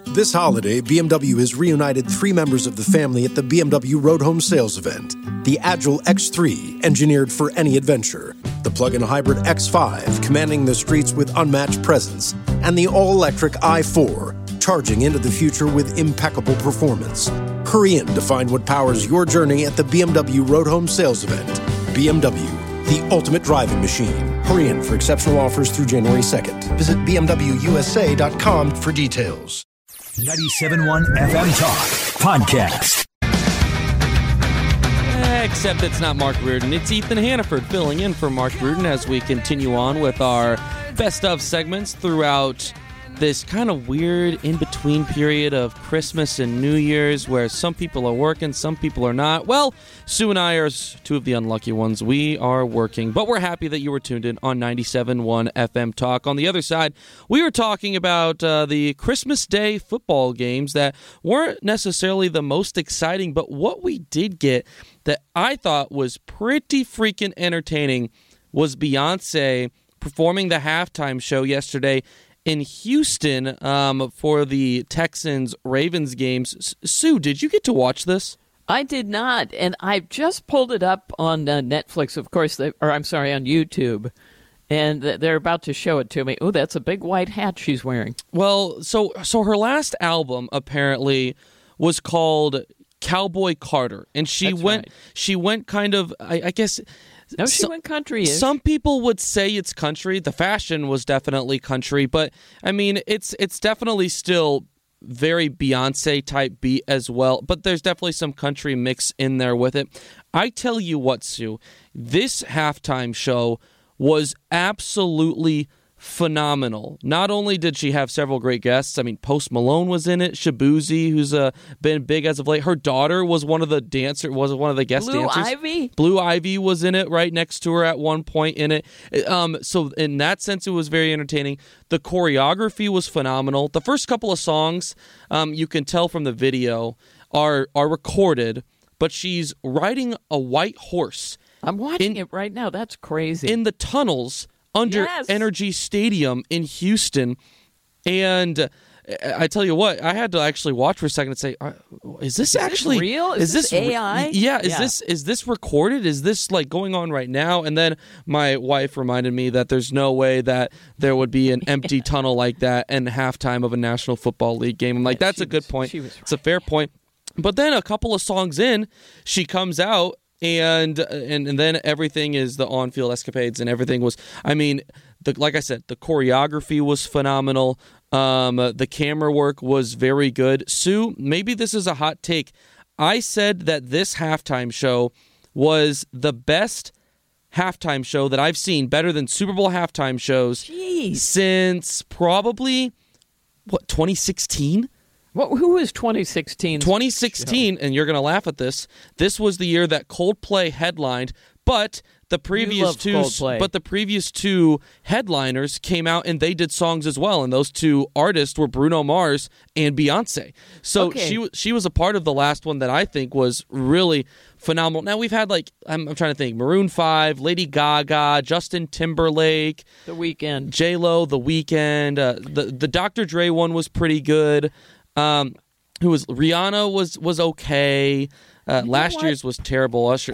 This holiday, BMW has reunited 3 members of the family at the BMW Road Home Sales event. The Agile X3, engineered for any adventure. The plug-in hybrid X5, commanding the streets with unmatched presence. And the all-electric i4, charging into the future with impeccable performance. Hurry in to find what powers your journey at the BMW Road Home Sales event. BMW, the ultimate driving machine. Hurry in for exceptional offers through January 2nd. Visit BMWUSA.com for details. 97.1 FM Talk Podcast. Except it's not Mark Reardon. It's Ethan Hannaford filling in for Mark Reardon as we continue on with our best of segments throughout this kind of weird in-between period of Christmas and New Year's where some people are working, some people are not. Well, Sue and I are 2 of the unlucky ones. We are working, but we're happy that you were tuned in on 97.1 FM Talk. On the other side, we were talking about the Christmas Day football games that weren't necessarily the most exciting, but what we did get that I thought was pretty freaking entertaining was Beyonce performing the halftime show yesterday in Houston for the Texans-Ravens games. Sue, did you get to watch this? I did not, and I just pulled it up on Netflix, of course, on YouTube, and they're about to show it to me. Oh, that's a big white hat she's wearing. Well, so her last album apparently was called Cowboy Carter, and she went kind of, I guess. No, she went country-ish. Some people would say it's country. The fashion was definitely country, but I mean, it's definitely still very Beyonce-type beat as well, but there's definitely some country mix in there with it. I tell you what, Sue, this halftime show was absolutely phenomenal. Not only did she have several great guests, I mean, Post Malone was in it, Shabuzi, who's been big as of late. Her daughter was one of the guest dancers. Blue Ivy was in it right next to her at one point in it. So in that sense, it was very entertaining. The choreography was phenomenal. The first couple of songs, you can tell from the video, are recorded, but she's riding a white horse. I'm watching it right now. That's crazy. In the tunnels under Energy Stadium in Houston, and I tell you what, I had to actually watch for a second and say, "Is this actually real? Is this AI? Is this recorded? Is this like going on right now?" And then my wife reminded me that there's no way that there would be an empty tunnel like that in halftime of a National Football League game. I'm like, that's a good point. It's a fair point. But then a couple of songs in, she comes out. And then everything is the on-field escapades, and everything was, I mean, like I said, the choreography was phenomenal. The camera work was very good. Sue, maybe this is a hot take. I said that this halftime show was the best halftime show that I've seen, better than Super Bowl halftime shows since probably, 2016? Who was 2016? 2016, and you're going to laugh at this. This was the year that Coldplay headlined, but the previous two headliners came out and they did songs as well, and those 2 artists were Bruno Mars and Beyonce. So she was a part of the last one that I think was really phenomenal. Now we've had I'm trying to think, Maroon 5, Lady Gaga, Justin Timberlake, The Weeknd, J-Lo, The Weeknd. The Dr. Dre one was pretty good. Rihanna was okay. Last year's was terrible. Usher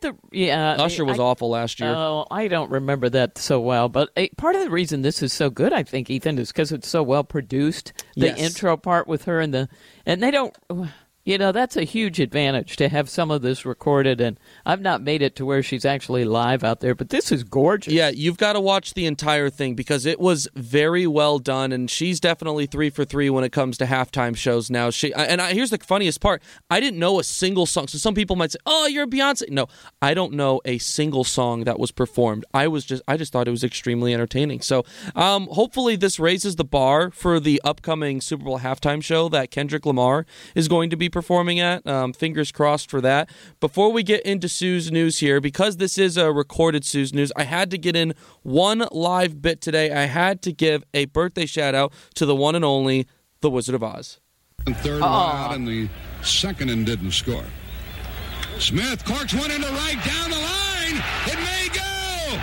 was awful last year. Oh, I don't remember that so well. But part of the reason this is so good, I think, Ethan, is because it's so well produced. The intro part with her and they don't. That's a huge advantage to have some of this recorded, and I've not made it to where she's actually live out there, but this is gorgeous. Yeah, you've got to watch the entire thing because it was very well done, and she's definitely 3 for 3 when it comes to halftime shows now. Here's the funniest part. I didn't know a single song, so some people might say, oh, you're a Beyonce. No, I don't know a single song that was performed. I just thought it was extremely entertaining. So hopefully this raises the bar for the upcoming Super Bowl halftime show that Kendrick Lamar is going to be performing at. Fingers crossed for that. Before we get into Sue's News here, because this is a recorded Sue's News, I had to get in one live bit today. I had to give a birthday shout out to the one and only The Wizard of Oz. Third wide and the second and didn't score. Smith corks one into right down the line. It may go.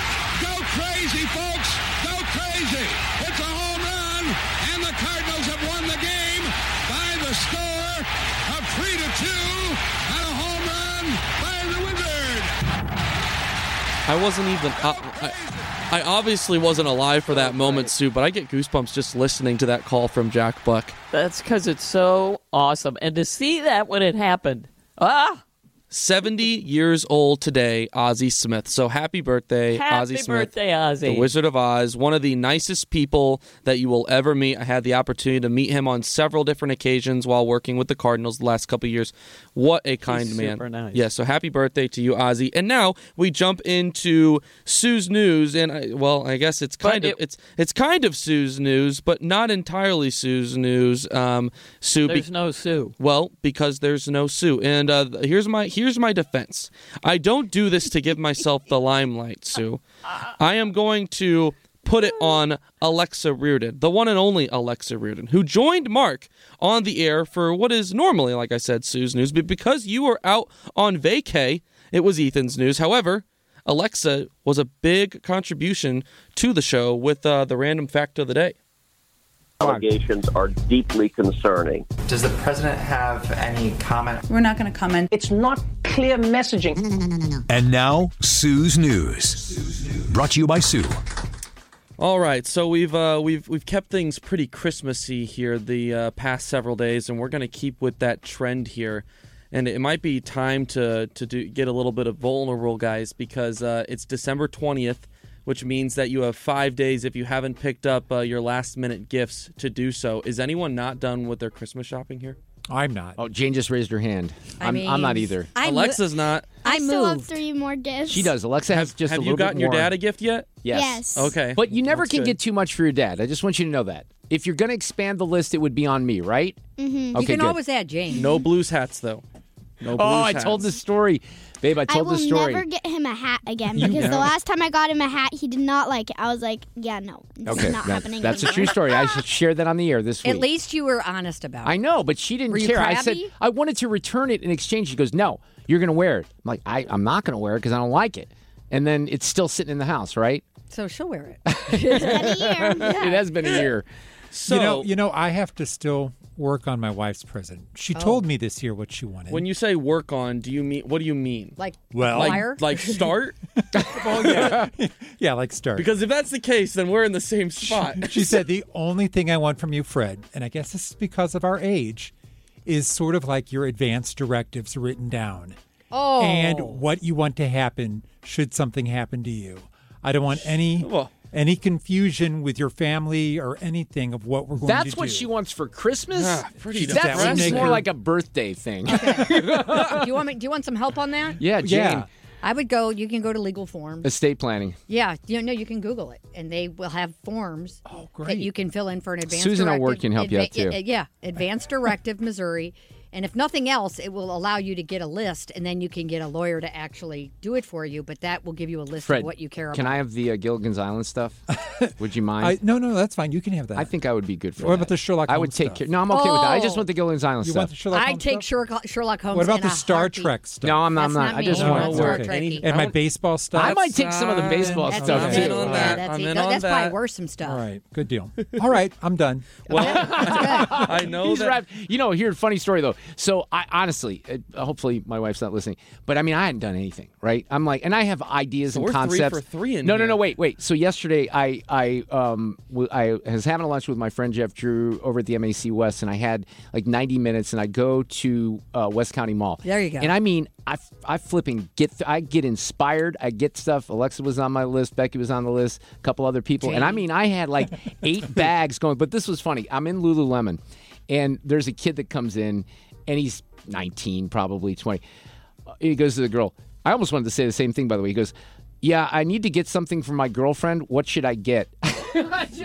Go crazy, folks. Go crazy. It's a home run, and the Cardinals have won I wasn't even. I obviously wasn't alive for that moment, Sue, but I get goosebumps just listening to that call from Jack Buck. That's because it's so awesome. And to see that when it happened, 70 years old today, Ozzie Smith. So happy birthday, Ozzie Smith. Happy birthday, Ozzie. The Wizard of Oz, one of the nicest people that you will ever meet. I had the opportunity to meet him on several different occasions while working with the Cardinals the last couple of years. What a kind man. Super nice. Yeah, so happy birthday to you, Ozzie. And now we jump into Sue's news, and I guess it's kind of Sue's news, but not entirely Sue's news. Sue, there's no Sue. Well, because there's no Sue, and here's my defense. I don't do this to give myself the limelight, Sue. I am going to put it on Alexa Reardon, the one and only Alexa Reardon, who joined Mark on the air for what is normally, like I said, Sue's news. But because you were out on vacay, it was Ethan's news. However, Alexa was a big contribution to the show with the random fact of the day. Allegations are deeply concerning. Does the president have any comment? We're not going to comment. It's not clear messaging. No. And now, Sue's News. Brought to you by Sue. All right, so we've kept things pretty Christmassy here the past several days, and we're going to keep with that trend here. And it might be time to get a little bit of vulnerable, guys, because it's December 20th. Which means that you have 5 days if you haven't picked up your last-minute gifts to do so. Is anyone not done with their Christmas shopping here? I'm not. Oh, Jane just raised her hand. I'm not either. Alexa's not. I still have 3 more gifts. She does. Alexa has just a little bit more. Have you gotten your dad a gift yet? Yes. Okay. But you never can get too much for your dad. I just want you to know that. If you're going to expand the list, it would be on me, right? Mm-hmm. Okay, you can good. always add Jane. No Blues hats, though. No Blues hats. I told the story. Babe, I told the story. I will never get him a hat again because the last time I got him a hat, he did not like it. I was like, yeah, no, this is not happening That's anymore. a true story. I should share that on the air this week. At least you were honest about it. I know, but she didn't Were you care. crabby? I said, I wanted to return it in exchange. She goes, no, you're going to wear it. I'm like, I'm not going to wear it because I don't like it. And then it's still sitting in the house, right? So she'll wear it. It's been a year. It has been a year. So you know, I have to still work on my wife's present. She told me this year what she wanted. When you say work on, what do you mean? Like start? Well, yeah, like start. Because if that's the case, then we're in the same spot. She said, the only thing I want from you, Fred, and I guess this is because of our age, is sort of like your advance directives written down. Oh. And what you want to happen should something happen to you. I don't want any confusion with your family or anything of what we're going to do. That's what she wants for Christmas? That seems more like a birthday thing. Okay. Do you want some help on that? Yeah, Jane. Yeah. I would go. You can go to Legal Forms. Estate planning. Yeah, you can Google it, and they will have forms that you can fill in for an advance. Susan at work can help you out too. Yeah, Advance Directive, Missouri. And if nothing else, it will allow you to get a list, and then you can get a lawyer to actually do it for you. But that will give you a list Fred, of what you care about. Can I have the Gilligan's Island stuff? Would you mind? No, that's fine. You can have that. I think I would be good for that. What about the Sherlock Holmes I would take stuff? care. No, I'm okay with that. I just want the Gilligan's Island You stuff. want the Sherlock Holmes take stuff? Sherlock Holmes. What about in the a Star heartbeat. Trek stuff? No, I'm That's not. not I just me. want That's to Star work. Trek. And my baseball stuff? I might take some of the baseball That's stuff okay. too. on that. I'm in on That's that. probably worth some stuff. All right, good deal. All right, I'm done. Well, I know He's that. wrapped. Here's a funny story though. So I honestly, hopefully my wife's not listening, but I mean I hadn't done anything, right? I'm like, and I have ideas So and we're concepts. 3 for 3 in No, here. wait. So yesterday I was having a lunch with my friend Jeff Drew over at the MAC West, and I had like 90 minutes, and I go to West County Mall. There you go. And I mean, I flipping I get inspired. I get stuff. Alexa was on my list. Becky was on the list. A couple other people. And I mean, I had like 8 bags going. But this was funny. I'm in Lululemon, and there's a kid that comes in, and he's 19, probably 20. He goes to the girl. I almost wanted to say the same thing, by the way. He goes, yeah, I need to get something for my girlfriend. What should I get? That's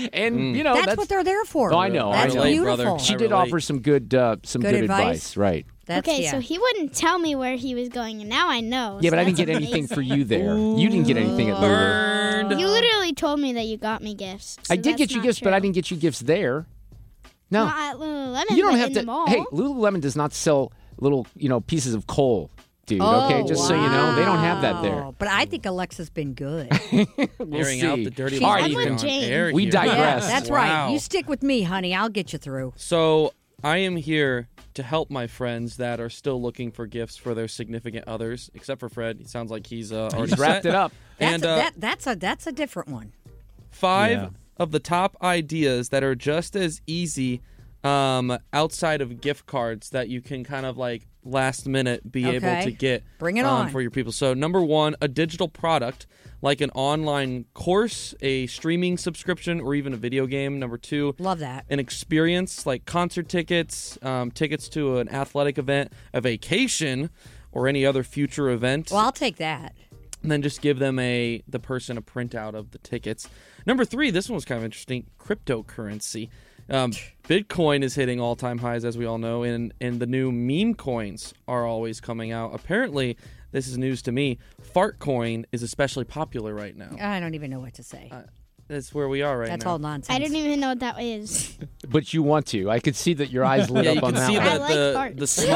what they're there for. Oh, I know. That's I relate, beautiful. brother. She I did relate. offer some good advice, right? So he wouldn't tell me where he was going, and now I know. Yeah, so but I didn't that's get anything amazing. for you there. You didn't get anything at Lulu. Burned. You literally told me that you got me gifts. So I did get you gifts, but I didn't get you gifts there. No, Not at Lululemon, you don't but have in to. the mall. Hey, Lululemon does not sell little, pieces of coal, dude. Okay, just so you know, they don't have that there. But I think Alexa's been good. We'll Airing see. out the dirty She's laundry I'm with on Jane. air We here. digress. Yeah, that's Wow. right. You stick with me, honey. I'll get you through. So I am here to help my friends that are still looking for gifts for their significant others, except for Fred. It sounds like he's already wrapped it up. That's a different one. 5 of the top ideas that are just as easy outside of gift cards that you can kind of like last minute be able to get Bring it on. for your people. So number 1, a digital product like an online course, a streaming subscription, or even a video game. Number 2, love that, an experience like concert tickets, tickets to an athletic event, a vacation, or any other future event. Well, I'll take that. And then just give them the person a printout of the tickets. Number 3, this one was kind of interesting, cryptocurrency. Bitcoin is hitting all-time highs, as we all know, and the new meme coins are always coming out. Apparently, this is news to me, Fartcoin is especially popular right now. I don't even know what to say. That's where we are right That's now. all nonsense. I don't even know what that is. But you want to. I could see that your eyes lit up on that. You one. can see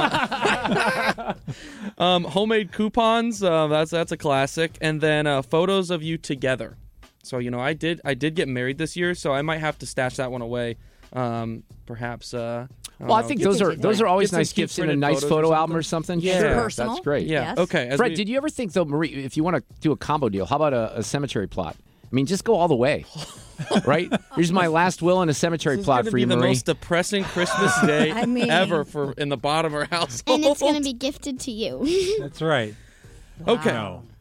the homemade coupons, that's a classic. And then photos of you together. So, I did get married this year, so I might have to stash that one away. Perhaps. I think those are always nice gifts in a nice photo album or something. Yeah, personal. That's great. Yeah. Yes. Okay. Fred, did you ever think though, Marie, if you want to do a combo deal, how about a cemetery plot? I mean, just go all the way, right? Here's my last will and a cemetery plot for you, Marie. This is going to be the most depressing Christmas day ever in the Bottomer household. And it's going to be gifted to you. That's right. Okay.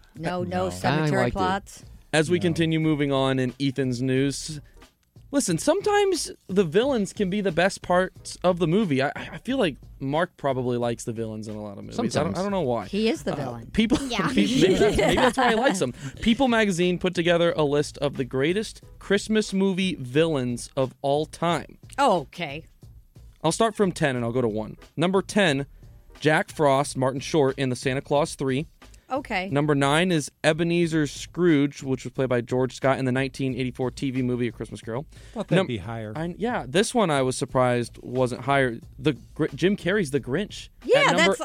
No cemetery plots. As we continue moving on in Ethan's news, listen, sometimes the villains can be the best parts of the movie. I feel like Mark probably likes the villains in a lot of movies. I don't know why. He is the villain. Maybe that's why he likes them. People magazine put together a list of the greatest Christmas movie villains of all time. Oh, okay. I'll start from 10 and I'll go to 1. Number 10, Jack Frost, Martin Short in the Santa Claus 3. Okay. Number 9 is Ebenezer Scrooge, which was played by George Scott in the 1984 TV movie A Christmas Carol. Thought that'd be higher. This one I was surprised wasn't higher. Jim Carrey's The Grinch. Yeah, at number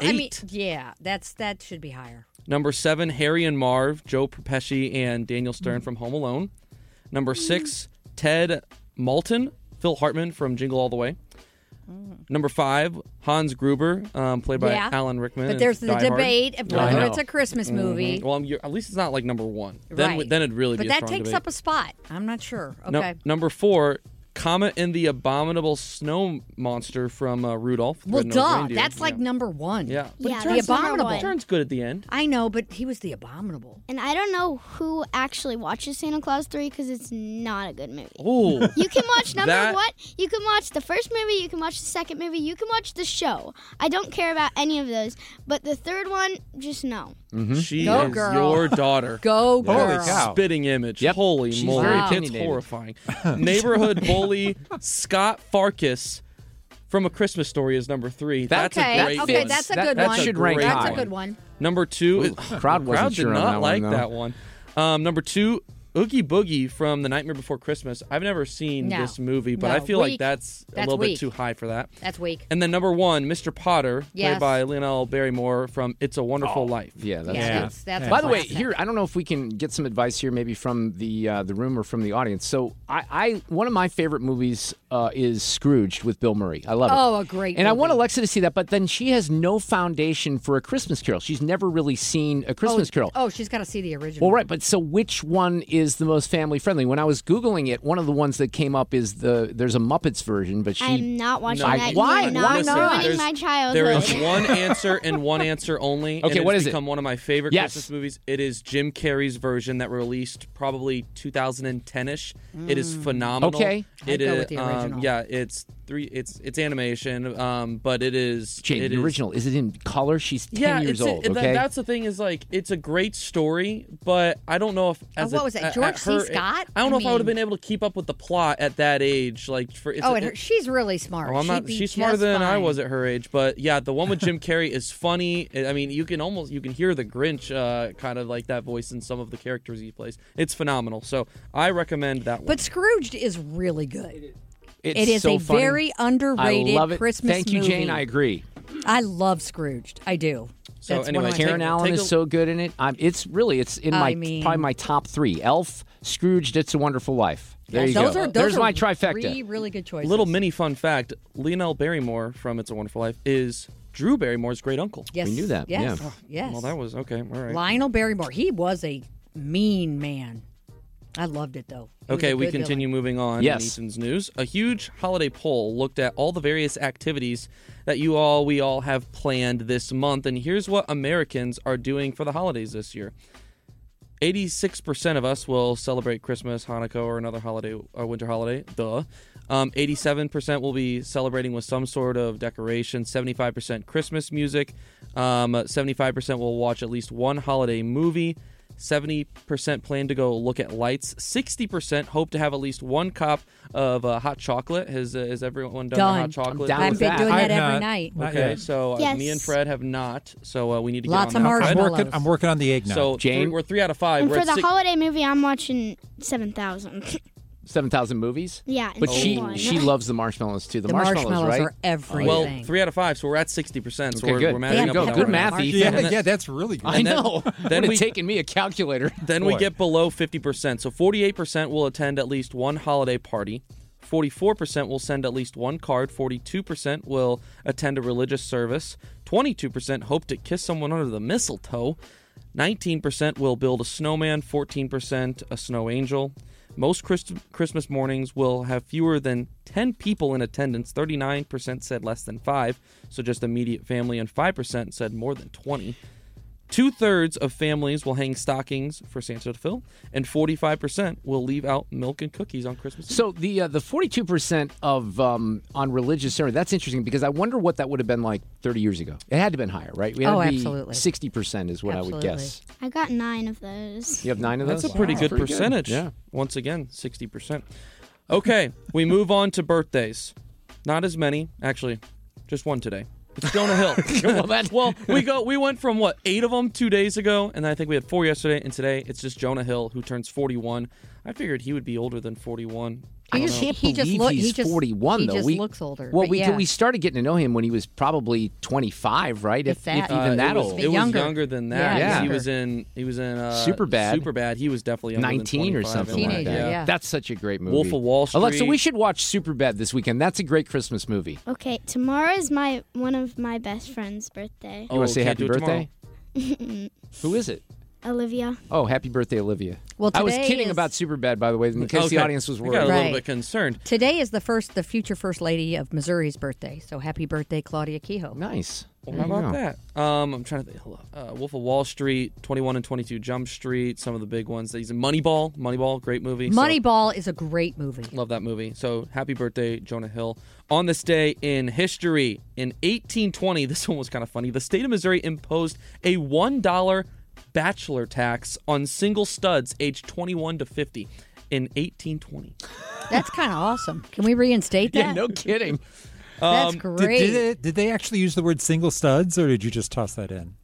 8. That should be higher. Number 7, Harry and Marv, Joe Pesci and Daniel Stern from Home Alone. Number 6, Ted Moulton, Phil Hartman from Jingle All the Way. Number 5, Hans Gruber, played by Alan Rickman. But there's the Die Hard. debate of whether it's a Christmas movie. Well, at least it's not like number 1. Then it'd really be a strong debate. But that takes up a spot. I'm not sure. Okay. Number 4, Comet and the Abominable Snow Monster from Rudolph. Well, duh. That's like number 1. Yeah. But the Abominable. It turns good at the end. I know, but he was the Abominable. And I don't know who actually watches Santa Claus 3 because it's not a good movie. Oh. You can watch number 1. You can watch the first movie. You can watch the second movie. You can watch the show. I don't care about any of those. But the third one, just no. Mm-hmm. She Go, is girl. your daughter. Go, girl. Holy cow. Spitting image. Yep. Holy She's moly. very It's opinionated. horrifying. Neighborhood bully Scott Farkas from A Christmas Story is number 3. That's a great Okay, one. that's a good that one. should rank That's high. a good one. Number 2, crowd wasn't did sure on not that like one, though. that one. Number 2, Oogie Boogie from The Nightmare Before Christmas. I've never seen this movie, but I feel like that's a little bit too high for that. That's weak. And then number 1, Mr. Potter, played by Lionel Barrymore from It's a Wonderful Life. Yeah, that's that's By the way, here I don't know if we can get some advice here, maybe from the room or from the audience. So, I one of my favorite movies is Scrooged with Bill Murray. I love it. Oh, a great And I movie. want Alexa to see that, but then she has no foundation for A Christmas Carol. She's never really seen A Christmas Carol. Oh, she's got to see the original. Well, right, but so which one is the most family friendly? When I was Googling it, one of the ones that came up is there's a Muppets version, but I'm not watching No. that. Why? You are not Why not? ruining my childhood. There is one answer and one answer only. Okay, and what it's is it? become one of my favorite Christmas movies. It is Jim Carrey's version that released probably 2010-ish. It is phenomenal. Okay. I'd go with the original. It's animation, but it is Jane, the original. Is it in color? She's 10 years old. That's the thing is like it's a great story, but I don't know if what was it? George C. Scott? I don't know if I would have been able to keep up with the plot at that age. Like she's really smart. Oh, she's smarter than I was at her age. But yeah, the one with Jim Carrey is funny. I mean, you can hear the Grinch kind of like that voice in some of the characters he plays. It's phenomenal. So I recommend that one. But Scrooged is really good. It's it is so a funny. very underrated I love it. Christmas Thank you, movie. Jane. I agree. I love Scrooged. I do. So That's anyway, Karen Allen is so good in it. It's in probably my top 3. Elf, Scrooged, It's a Wonderful Life. There you go. There's my trifecta. 3 really good choices. Little mini fun fact: Lionel Barrymore from It's a Wonderful Life is Drew Barrymore's great uncle. Yes. We knew that. Yes. Yeah. Yes. Well, that was okay. All right. Lionel Barrymore. He was a mean man. I loved it, though. Okay, we continue moving on in Ethan's news. A huge holiday poll looked at all the various activities that we all have planned this month, and here's what Americans are doing for the holidays this year. 86% of us will celebrate Christmas, Hanukkah, or another holiday, or winter holiday. 87% will be celebrating with some sort of decoration. 75% Christmas music. 75% will watch at least one holiday movie. 70% plan to go look at lights. 60% hope to have at least one cup of hot chocolate. Has everyone done the hot chocolate? I've been doing that every night. Okay, so me and Fred have not. So we need to get lots on of that. marshmallows. I'm working on the eggnog. So Jane, we're 3 out of 5. And We're for the holiday movie, I'm watching 7,000. 7,000 movies? Yeah. But she loves the marshmallows, too. The marshmallows right? are everything. Well, 3 out of 5, so we're at 60%. So good. we're matching up. Good math, Ethan. Yeah, that's really good. I know. Then would have taken me a calculator. Then we get below 50%. So 48% will attend at least one holiday party. 44% will send at least one card. 42% will attend a religious service. 22% hope to kiss someone under the mistletoe. 19% will build a snowman. 14% a snow angel. Most Christmas mornings will have fewer than 10 people in attendance. 39% said less than 5, so just immediate family, and 5% said more than 20. 2/3 of families will hang stockings for Santa to fill, and 45% will leave out milk and cookies on Christmas Eve. So the 42% of on religious ceremony, that's interesting because I wonder what that would have been like 30 years ago. It had to have been higher, right? Absolutely. 60% is what I would guess. I got 9 of those. You have 9 of those? That's a pretty good percentage. Yeah. Once again, 60%. Okay, we move on to birthdays. Not as many, actually. Just one today. It's Jonah Hill. We went from 8 of them 2 days ago, and then I think we had 4 yesterday, and today it's just Jonah Hill, who turns 41. I figured he would be older than 41. I can't believe he's 41, though. He just looks older. Well, we started getting to know him when he was probably 25, right? If even that old. It was younger than that. Yeah. He was in Superbad. Superbad. He was definitely younger 19 than or something Teenager, like that. yeah. That's such a great movie. Wolf of Wall Street. Alexa, we should watch Superbad this weekend. That's a great Christmas movie. Okay, tomorrow is one of my best friend's birthday. You want to say happy do it birthday? Who is it? Olivia. Oh, happy birthday, Olivia. Well, I was kidding about Superbad, by the way, in case the audience was worried. I got a little bit concerned. Today is the future First Lady of Missouri's birthday, so happy birthday, Claudia Kehoe. Nice. Well, how about that? I'm trying to think. Wolf of Wall Street, 21 and 22 Jump Street, some of the big ones. He's in Moneyball. Moneyball, great movie. Moneyball is a great movie. Love that movie. So happy birthday, Jonah Hill. On this day in history, in 1820, this one was kind of funny, the state of Missouri imposed a $1 bachelor tax on single studs aged 21 to 50 in 1820. That's kind of awesome. Can we reinstate that? Yeah, no kidding. That's great. Did they actually use the word single studs, or did you just toss that in?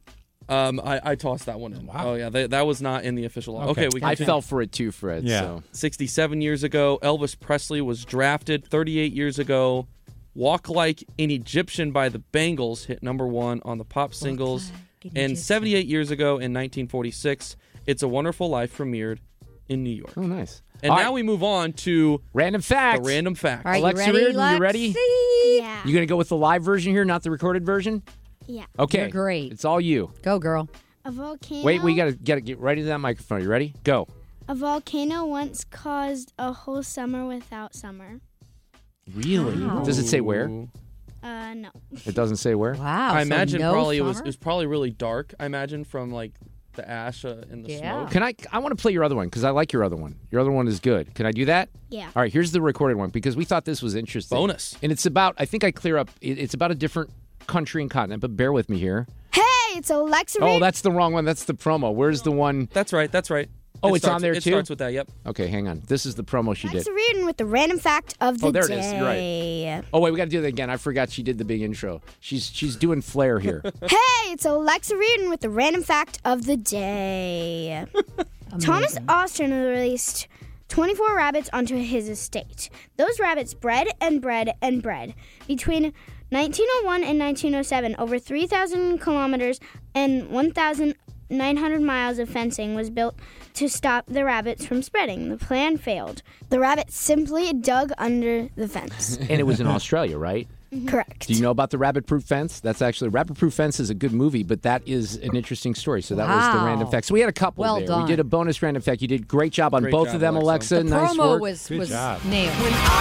I tossed that one in. Wow. Oh, yeah. That was not in the official law. Okay, I fell for it too, Fred. Yeah. So. 67 years ago, Elvis Presley was drafted. 38 years ago, Walk Like an Egyptian by the Bangles hit #1 on the pop singles. And 78 years ago, in 1946, It's a Wonderful Life premiered in New York. Oh, nice. And now we move on to Random Fact. The Random Fact. All right, Alexa Reardon, you ready? Yeah. You going to go with the live version here, not the recorded version? Yeah. Okay. You're great. It's all you. Go, girl. A volcano. Wait, we got to get right into that microphone. You ready? Go. A volcano once caused a whole summer without summer. Really? Wow. Does it say where? No. It doesn't say where? Wow. I imagine no probably summer? it was probably really dark. I imagine from like the ash and the smoke. Can I want to play your other one because I like your other one. Your other one is good. Can I do that? Yeah. All right, here's the recorded one because we thought this was interesting. Bonus. And it's about, I think I clear up, it's about a different country and continent, but bear with me here. Hey, it's Alexa Oh, that's the wrong one. That's the promo. Where's the one? That's right. Oh, it's on there, too? It starts with that, yep. Okay, hang on. This is the promo she did. Alexa Reardon with the random fact of the day. Oh, there it is. You're right. Oh, wait, we got to do that again. I forgot she did the big intro. She's doing flair here. Hey, it's Alexa Reardon with the random fact of the day. Thomas Austin released 24 rabbits onto his estate. Those rabbits bred and bred and bred. Between 1901 and 1907, over 3,000 kilometers and 1,900 miles of fencing was built to stop the rabbits from spreading. The plan failed. The rabbits simply dug under the fence. And it was in Australia, right? Mm-hmm. Correct. Do you know about the Rabbit-Proof Fence? That's actually Rabbit-Proof Fence is a good movie, but that is an interesting story. So that was the random fact. So we had a couple well there. Done. We did a bonus random fact. You did great job on both of them, Alexa. The nice promo work. was nailed.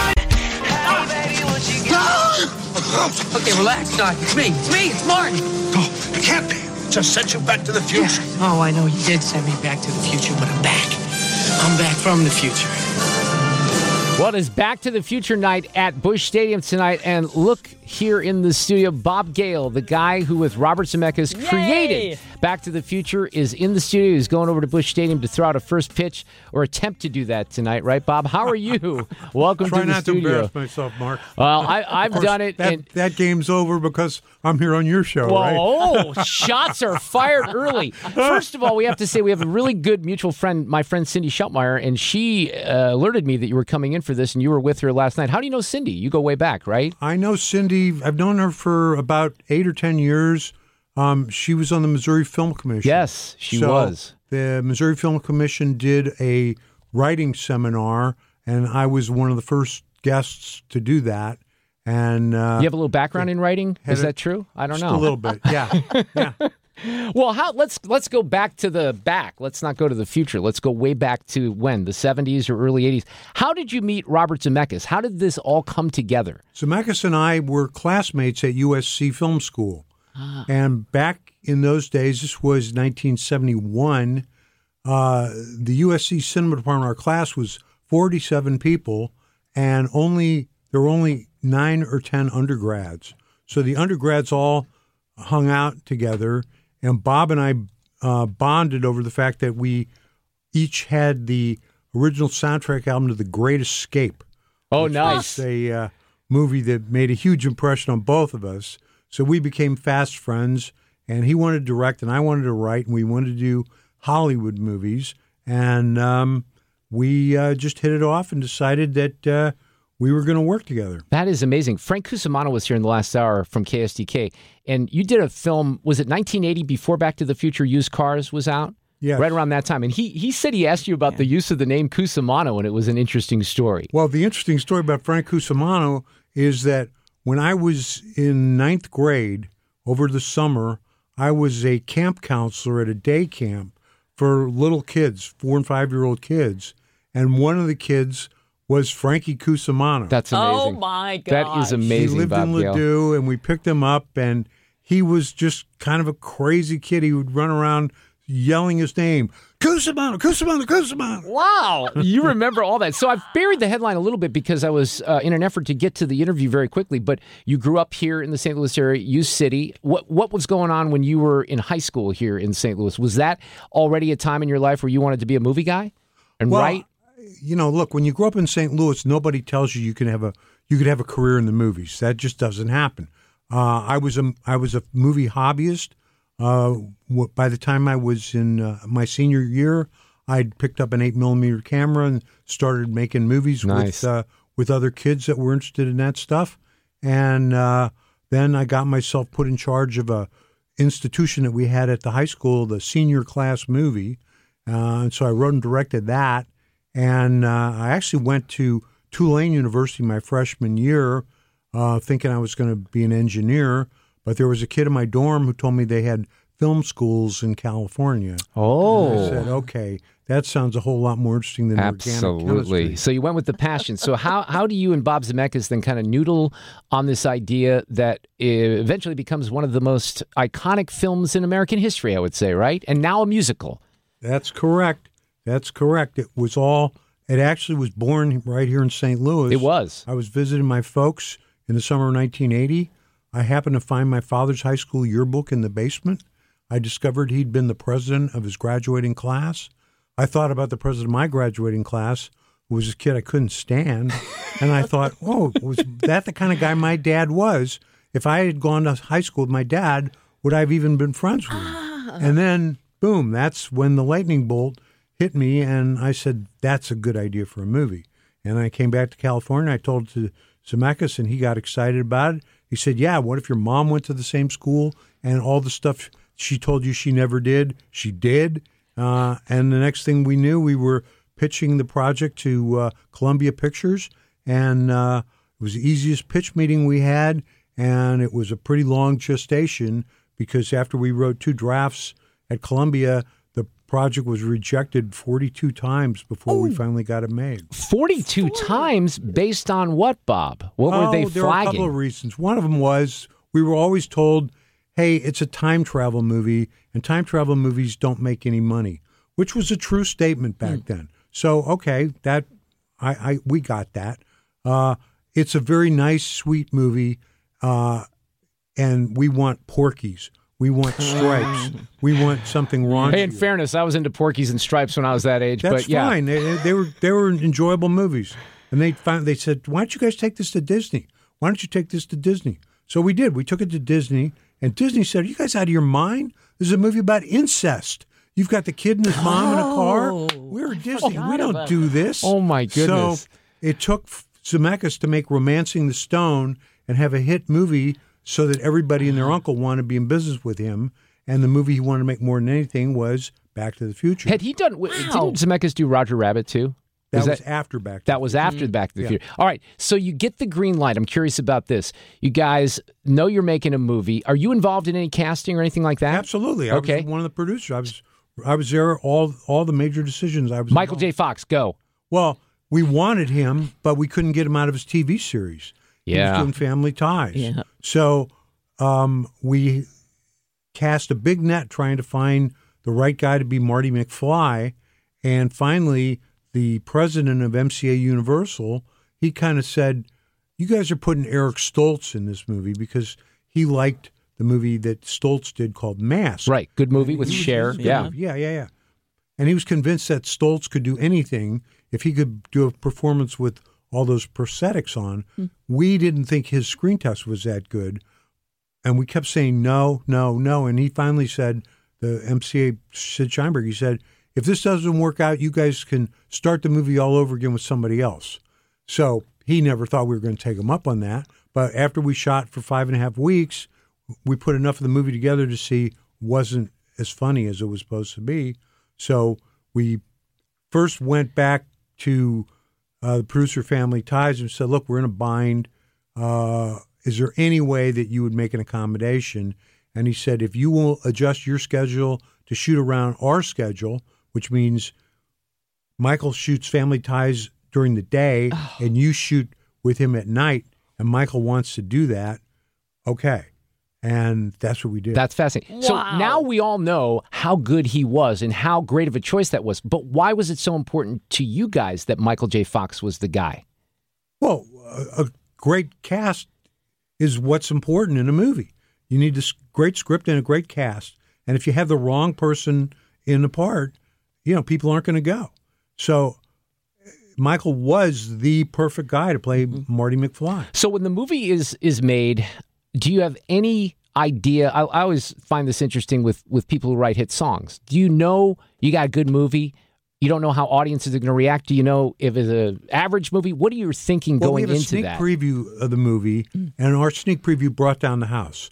Okay, relax, Doc. It's me. It's Martin. Oh, it can't be. Just sent you back to the future. Yeah. Oh, I know you did send me back to the future, but I'm back. I'm back from the future. Well, it is Back to the Future night at Busch Stadium tonight, and look here in the studio, Bob Gale, the guy who with Robert Zemeckis created Back to the Future, is in the studio. He's going over to Busch Stadium to throw out a first pitch or attempt to do that tonight, right, Bob? How are you? Welcome to the studio. Try not to embarrass myself, Mark. Well, I've done it. That game's over because I'm here on your show, right? Oh, shots are fired early. First of all, we have to say we have a really good mutual friend, my friend Cindy Schultmeyer, and she alerted me that you were coming in for this, and you were with her last night. How do you know Cindy? You go way back, right? I know Cindy. I've known her for about 8 or 10 years. She was on the Missouri Film Commission. Yes, she was. The Missouri Film Commission did a writing seminar, and I was one of the first guests to do that. And you have a little background in writing? Is that true? I don't know. A little bit, yeah. Yeah. Well, let's go back to the back. Let's not go to the future. Let's go way back to when? The 70s or early 80s. How did you meet Robert Zemeckis? How did this all come together? Zemeckis and I were classmates at USC Film School. And back in those days, this was 1971, the USC Cinema Department, our class was 47 people, and there were only 9 or 10 undergrads. So the undergrads all hung out together, and Bob and I bonded over the fact that we each had the original soundtrack album to The Great Escape. Oh, nice. It's a movie that made a huge impression on both of us. So we became fast friends, and he wanted to direct, and I wanted to write, and we wanted to do Hollywood movies. And we just hit it off and decided that we were going to work together. That is amazing. Frank Cusimano was here in the last hour from KSDK, and you did a film, was it 1980, before Back to the Future Used Cars was out? Yeah. Right around that time. And he said he asked you about the use of the name Cusimano, and it was an interesting story. Well, the interesting story about Frank Cusimano is that when I was in 9th grade, over the summer, I was a camp counselor at a day camp for little kids, 4- and 5-year-old kids. And one of the kids was Frankie Cusimano. That's amazing. Oh, my God. That is amazing, He lived Bob in Gale. Ladue, and we picked him up, and he was just kind of a crazy kid. He would run around yelling his name, Cusimano, Cusimano, Cusimano. Wow. You remember all that. So I've buried the headline a little bit because I was in an effort to get to the interview very quickly, but you grew up here in the St. Louis area, U City. What was going on when you were in high school here in St. Louis? Was that already a time in your life where you wanted to be a movie guy and write? You know, look, when you grow up in St. Louis, nobody tells you could have a career in the movies. That just doesn't happen. I was a movie hobbyist. By the time I was in my senior year, I'd picked up an 8mm camera and started making movies with other kids that were interested in that stuff. And then I got myself put in charge of a institution that we had at the high school, the senior class movie. And so I wrote and directed that. And I actually went to Tulane University my freshman year thinking I was going to be an engineer. But there was a kid in my dorm who told me they had film schools in California. Oh. And I said, okay, that sounds a whole lot more interesting than organic chemistry. Absolutely. So you went with the passion. So how do you and Bob Zemeckis then kind of noodle on this idea that eventually becomes one of the most iconic films in American history, I would say, right? And now a musical. That's correct. That's correct. It actually was born right here in St. Louis. It was. I was visiting my folks in the summer of 1980. I happened to find my father's high school yearbook in the basement. I discovered he'd been the president of his graduating class. I thought about the president of my graduating class, who was a kid I couldn't stand. And I thought, oh, was that the kind of guy my dad was? If I had gone to high school with my dad, would I have even been friends with him? And then, boom, that's when the lightning bolt hit me, and I said, that's a good idea for a movie. And I came back to California. I told it to Zemeckis, and he got excited about it. He said, yeah, what if your mom went to the same school and all the stuff she told you she never did, she did? And the next thing we knew, we were pitching the project to Columbia Pictures, and it was the easiest pitch meeting we had, and it was a pretty long gestation because after we wrote 2 drafts at Columbia, the project was rejected 42 times before we finally got it made. 42 times based on what, Bob? What were they flagging? There were a couple of reasons. One of them was we were always told, hey, it's a time travel movie, and time travel movies don't make any money, which was a true statement back then. So, okay, that we got that. It's a very nice, sweet movie, and we want Porky's. We want Stripes. We want something wrong. Hey, in fairness, I was into Porky's and Stripes when I was that age. That's but yeah. fine. They were enjoyable movies, and they said, why don't you guys take this to Disney? Why don't you take this to Disney? So we did. We took it to Disney, and Disney said, are you guys out of your mind? This is a movie about incest. You've got the kid and his mom in a car. We're at Disney. We don't do this. Oh, my goodness. So it took Zemeckis to make Romancing the Stone and have a hit movie so that everybody and their uncle wanted to be in business with him. And the movie he wanted to make more than anything was Back to the Future. Had he done? Didn't Zemeckis do Roger Rabbit too? That was after Back to the Future. That was after Back to the Future. All right, so you get the green light. I'm curious about this. You guys know you're making a movie. Are you involved in any casting or anything like that? Absolutely. I was one of the producers. I was there all the major decisions. I was Michael J. Fox, go. Well, we wanted him, but we couldn't get him out of his TV series. He was doing Family Ties. Yeah. So we cast a big net trying to find the right guy to be Marty McFly. And finally, the president of MCA Universal, he kind of said, you guys are putting Eric Stoltz in this movie because he liked the movie that Stoltz did called Mask. Right. Good movie with Cher. Yeah. Yeah. And he was convinced that Stoltz could do anything if he could do a performance with all those prosthetics on. We didn't think his screen test was that good. And we kept saying no. And he finally said, the MCA, Sid Sheinberg, he said, if this doesn't work out, you guys can start the movie all over again with somebody else. So he never thought we were going to take him up on that. But after we shot for 5.5 weeks, we put enough of the movie together to see wasn't as funny as it was supposed to be. So we first went back to the producer Family Ties and said, look, we're in a bind. Is there any way that you would make an accommodation? And he said, if you will adjust your schedule to shoot around our schedule, which means Michael shoots Family Ties during the day and you shoot with him at night, and Michael wants to do that, okay. And that's what we did. That's fascinating. Wow. So now we all know how good he was and how great of a choice that was. But why was it so important to you guys that Michael J. Fox was the guy? Well, a great cast is what's important in a movie. You need a great script and a great cast. And if you have the wrong person in the part, people aren't going to go. So Michael was the perfect guy to play Marty McFly. So when the movie is made, do you have any idea? I always find this interesting with people who write hit songs. Do you know you got a good movie? You don't know how audiences are going to react. Do you know if it's an average movie? What are you thinking going into that? We have a sneak preview of the movie, and our sneak preview brought down the house.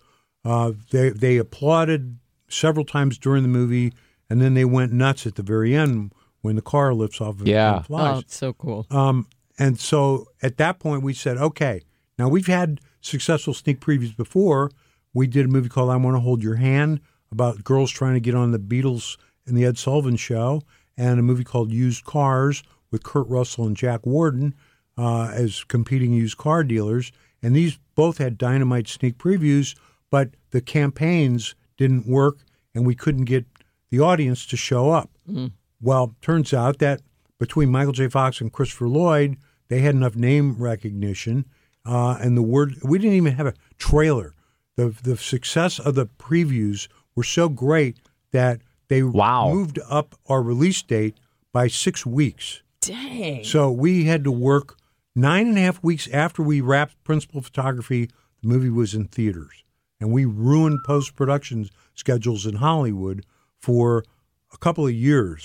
They applauded several times during the movie, and then they went nuts at the very end when the car lifts off and flies. Oh, it's so cool. And so at that point, we said, okay, now we've had successful sneak previews before. We did a movie called I Want to Hold Your Hand about girls trying to get on the Beatles and the Ed Sullivan Show, and a movie called Used Cars with Kurt Russell and Jack Warden as competing used car dealers. And these both had dynamite sneak previews, but the campaigns didn't work, and we couldn't get the audience to show up. Well, turns out that between Michael J. Fox and Christopher Lloyd, they had enough name recognition, and the word, we didn't even have a trailer. The success of the previews were so great that they moved up our release date by 6 weeks. Dang. So we had to work 9.5 weeks after we wrapped principal photography. The movie was in theaters, and we ruined post-production schedules in Hollywood for a couple of years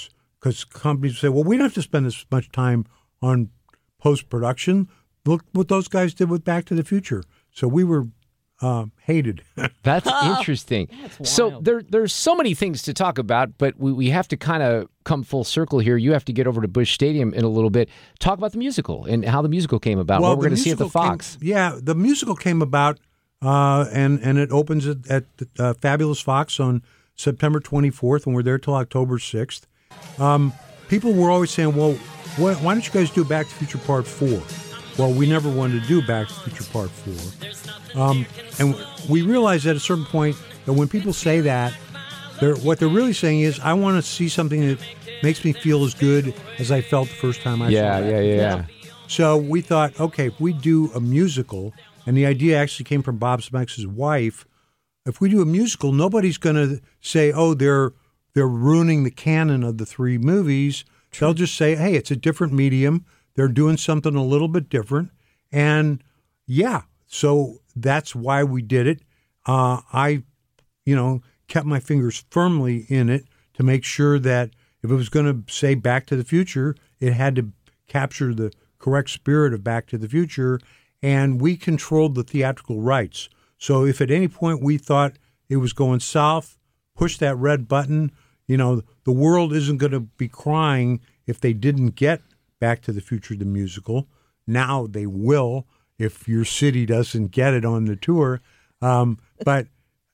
because companies say, well, we don't have to spend this much time on post-production. Look what those guys did with Back to the Future. So we were hated. That's interesting. So there's so many things to talk about, but we have to kind of come full circle here. You have to get over to Busch Stadium in a little bit. Talk about the musical and how the musical came about. What we're going to see at the Fox. The musical came about, and it opens at Fabulous Fox on September 24th, and we're there till October 6th. People were always saying, well, why don't you guys do Back to the Future Part 4? Well, we never wanted to do Back to the Future Part 4. And we realized at a certain point that when people say that, what they're really saying is, I want to see something that makes me feel as good as I felt the first time I saw it. Yeah. So we thought, okay, if we do a musical, and the idea actually came from Bob Zemeckis' wife, if we do a musical, nobody's going to say, oh, they're ruining the canon of the three movies. True. They'll just say, hey, it's a different medium. They're doing something a little bit different. And so that's why we did it. I kept my fingers firmly in it to make sure that if it was going to say Back to the Future, it had to capture the correct spirit of Back to the Future. And we controlled the theatrical rights. So if at any point we thought it was going south, push that red button. The world isn't going to be crying if they didn't get Back to the Future, the musical. Now they will if your city doesn't get it on the tour. But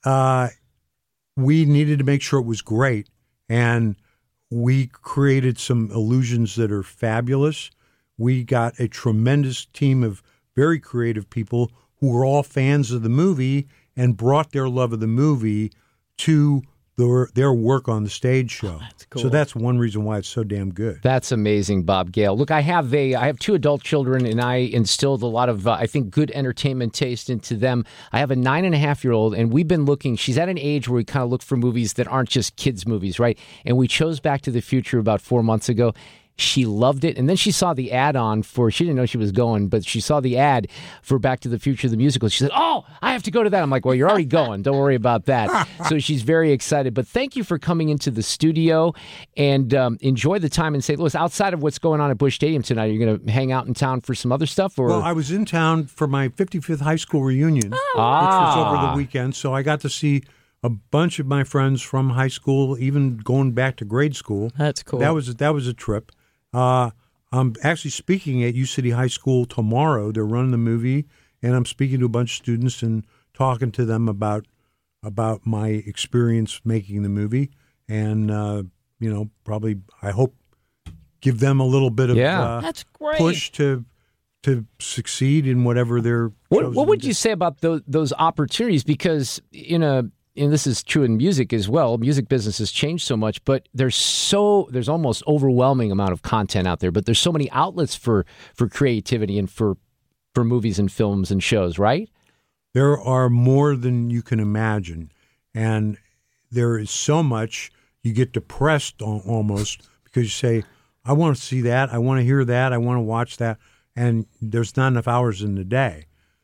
we needed to make sure it was great. And we created some illusions that are fabulous. We got a tremendous team of very creative people who were all fans of the movie and brought their love of the movie to their work on the stage show. That's cool. So that's one reason why it's so damn good. That's amazing, Bob Gale. Look, I have two adult children, and I instilled a lot of, I think, good entertainment taste into them. I have a 9.5-year-old, and we've been looking. She's at an age where we kind of look for movies that aren't just kids' movies, right? And we chose Back to the Future about 4 months ago. She loved it. And then she saw the ad she didn't know she was going, but she saw the ad for Back to the Future, the musical. She said, oh, I have to go to that. I'm like, well, you're already going. Don't worry about that. So she's very excited. But thank you for coming into the studio and enjoy the time in St. Louis. Outside of what's going on at Busch Stadium tonight, you're going to hang out in town for some other stuff? Or? Well, I was in town for my 55th high school reunion, which was over the weekend. So I got to see a bunch of my friends from high school, even going back to grade school. That's cool. That was a trip. I'm actually speaking at U City High School tomorrow. They're running the movie, and I'm speaking to a bunch of students and talking to them about my experience making the movie, and probably I hope give them a little bit of that's great. Push to succeed in whatever they're. What would you say about those opportunities? Because and this is true in music as well. Music business has changed so much, but there's almost overwhelming amount of content out there. But there's so many outlets for creativity and for movies and films and shows, right? There are more than you can imagine, and there is so much you get depressed almost because you say, "I want to see that, I want to hear that, I want to watch that," and there's not enough hours in the day.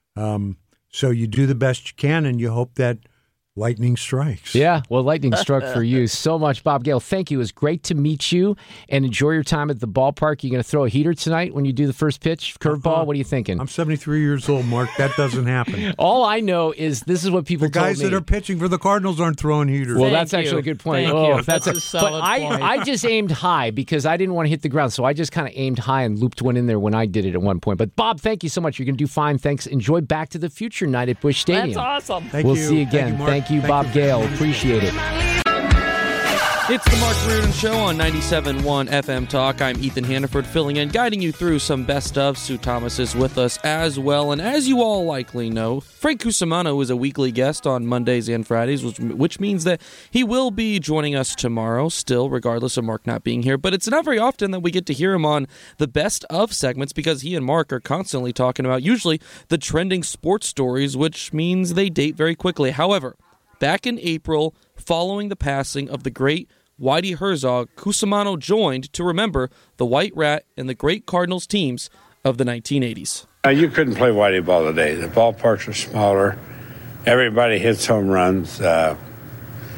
So you do the best you can, and you hope that lightning strikes. Yeah, well, lightning struck for you so much, Bob Gale. Thank you. It was great to meet you and enjoy your time at the ballpark. You going to throw a heater tonight when you do the first pitch? Curveball? What are you thinking? I'm 73 years old, Mark. That doesn't happen. All I know is this is what people told me. The guys that are pitching for the Cardinals aren't throwing heaters. Well, that's actually a good point. That's a solid point. I just aimed high because I didn't want to hit the ground, so I just kind of aimed high and looped one in there when I did it at one point. But, Bob, thank you so much. You're going to do fine. Thanks. Enjoy Back to the Future night at Busch Stadium. That's awesome. We'll see you again. Thank you, Bob Gale. Appreciate it. It's the Mark Reardon Show on 97.1 FM Talk. I'm Ethan Hannaford filling in, guiding you through some best of. Sue Thomas is with us as well. And as you all likely know, Frank Cusimano is a weekly guest on Mondays and Fridays, which means that he will be joining us tomorrow still, regardless of Mark not being here. But it's not very often that we get to hear him on the best of segments because he and Mark are constantly talking about usually the trending sports stories, which means they date very quickly. However, back in April, following the passing of the great Whitey Herzog, Cusimano joined to remember the White Rat and the great Cardinals teams of the 1980s. You couldn't play Whitey ball today. The ballparks are smaller. Everybody hits home runs.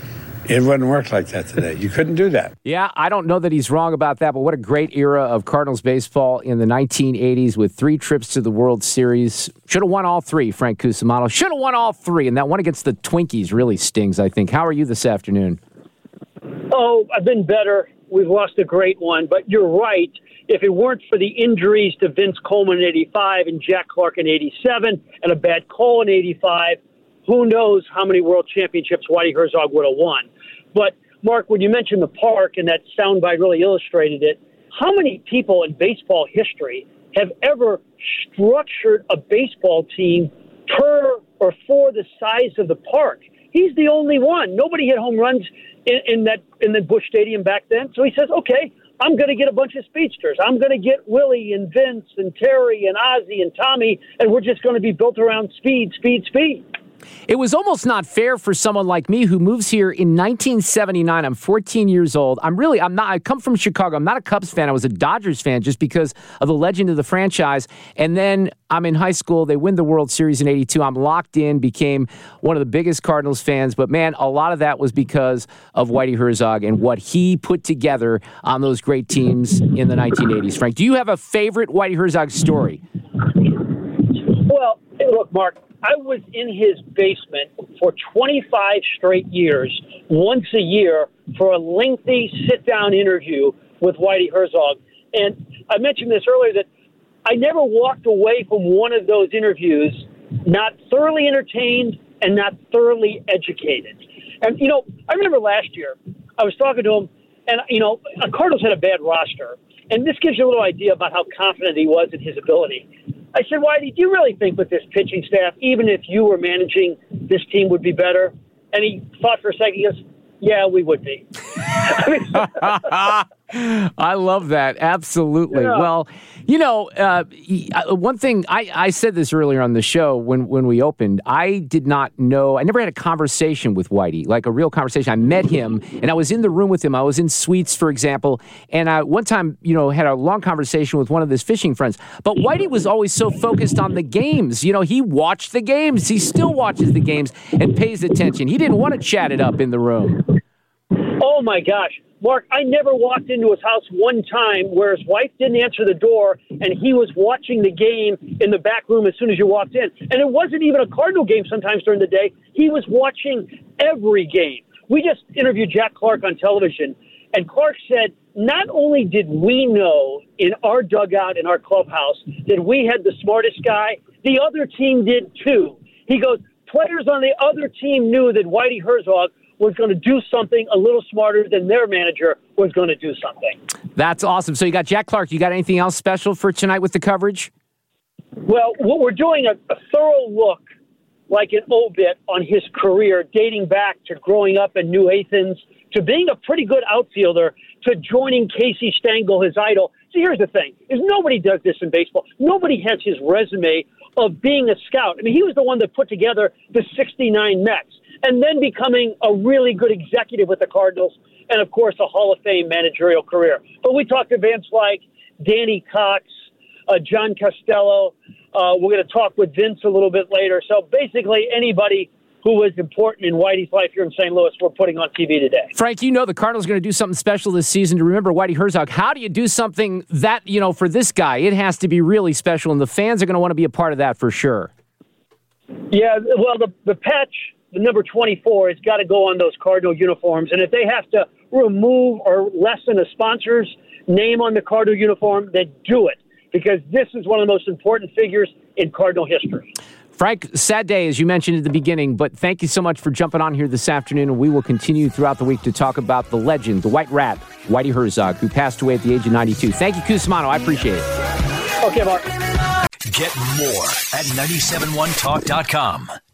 It wouldn't work like that today. You couldn't do that. Yeah, I don't know that he's wrong about that, but what a great era of Cardinals baseball in the 1980s with 3 trips to the World Series. Should have won all 3, Frank Cusimano. Should have won all 3, and that one against the Twinkies really stings, I think. How are you this afternoon? Oh, I've been better. We've lost a great one, but you're right. If it weren't for the injuries to Vince Coleman in 85 and Jack Clark in 87 and a bad call in 85, who knows how many world championships Whitey Herzog would have won. But, Mark, when you mentioned the park, and that soundbite really illustrated it, how many people in baseball history have ever structured a baseball team per or for the size of the park? He's the only one. Nobody hit home runs in the Busch Stadium back then. So he says, okay, I'm going to get a bunch of speedsters. I'm going to get Willie and Vince and Terry and Ozzie and Tommy, and we're just going to be built around speed, speed, speed. It was almost not fair for someone like me who moves here in 1979. I'm 14 years old. I come from Chicago. I'm not a Cubs fan. I was a Dodgers fan just because of the legend of the franchise. And then I'm in high school. They win the World Series in 82. I'm locked in, became one of the biggest Cardinals fans. But, man, a lot of that was because of Whitey Herzog and what he put together on those great teams in the 1980s. Frank, do you have a favorite Whitey Herzog story? Well, look, Mark, I was in his basement for 25 straight years, once a year, for a lengthy sit-down interview with Whitey Herzog. And I mentioned this earlier, that I never walked away from one of those interviews not thoroughly entertained and not thoroughly educated. And, I remember last year, I was talking to him, and, Cardinals had a bad roster. And this gives you a little idea about how confident he was in his ability. I said, Whitey, do you really think with this pitching staff, even if you were managing, this team would be better? And he thought for a second. He goes, yeah, we would be. I love that. Absolutely. Yeah. Well, one thing, I said this earlier on the show when we opened, I did not know, I never had a conversation with Whitey, like a real conversation. I met him, and I was in the room with him. I was in Suites, for example, and I one time, had a long conversation with one of his fishing friends. But Whitey was always so focused on the games. He watched the games. He still watches the games and pays attention. He didn't want to chat it up in the room. Oh, my gosh. Mark, I never walked into his house one time where his wife didn't answer the door and he was watching the game in the back room as soon as you walked in. And it wasn't even a Cardinal game sometimes during the day. He was watching every game. We just interviewed Jack Clark on television, and Clark said, not only did we know in our dugout, in our clubhouse, that we had the smartest guy, the other team did too. He goes, players on the other team knew that Whitey Herzog was going to do something a little smarter than their manager was going to do something. That's awesome. So you got Jack Clark. You got anything else special for tonight with the coverage? Well, we're doing a thorough look, like an obit, on his career, dating back to growing up in New Athens, to being a pretty good outfielder, to joining Casey Stengel, his idol. See, here's the thing, is nobody does this in baseball. Nobody has his resume of being a scout. I mean, he was the one that put together the 69 Mets, and then becoming a really good executive with the Cardinals, and, of course, a Hall of Fame managerial career. But we talked to events like Danny Cox, John Costello. We're going to talk with Vince a little bit later. So basically anybody who was important in Whitey's life here in St. Louis, we're putting on TV today. Frank, the Cardinals are going to do something special this season to remember Whitey Herzog. How do you do something that, for this guy? It has to be really special, and the fans are going to want to be a part of that for sure. Yeah, well, the patch, the number 24, has got to go on those Cardinal uniforms. And if they have to remove or lessen a sponsor's name on the Cardinal uniform, then do it, because this is one of the most important figures in Cardinal history. Frank, sad day, as you mentioned at the beginning, but thank you so much for jumping on here this afternoon, and we will continue throughout the week to talk about the legend, the White Rat, Whitey Herzog, who passed away at the age of 92. Thank you, Cusimano. I appreciate it. Okay, Mark. Get more at 971talk.com.